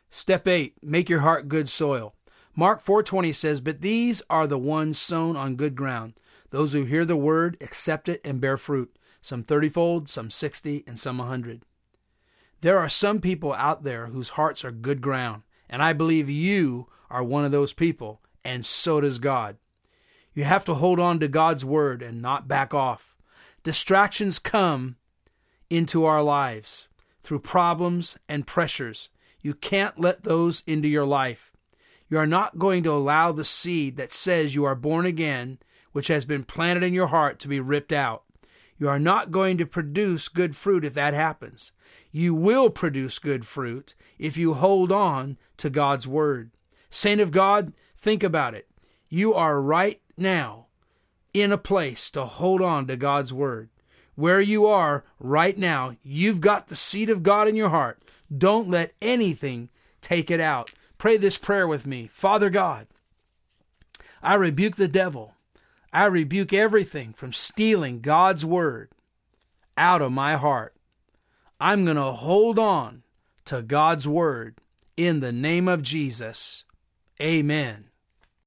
Step 8, make your heart good soil. Mark 4:20 says, "But these are the ones sown on good ground, those who hear the word, accept it, and bear fruit, some 30-fold, some 60, and some 100. There are some people out there whose hearts are good ground, and I believe you are one of those people, and so does God. You have to hold on to God's word and not back off. Distractions come into our lives through problems and pressures. You can't let those into your life. You are not going to allow the seed that says you are born again, which has been planted in your heart, to be ripped out. You are not going to produce good fruit if that happens. You will produce good fruit if you hold on to God's word. Saint of God, think about it. You are right now in a place to hold on to God's word. Where you are right now, you've got the seed of God in your heart. Don't let anything take it out. Pray this prayer with me. Father God, I rebuke the devil. I rebuke everything from stealing God's word out of my heart. I'm going to hold on to God's word in the name of Jesus. Amen.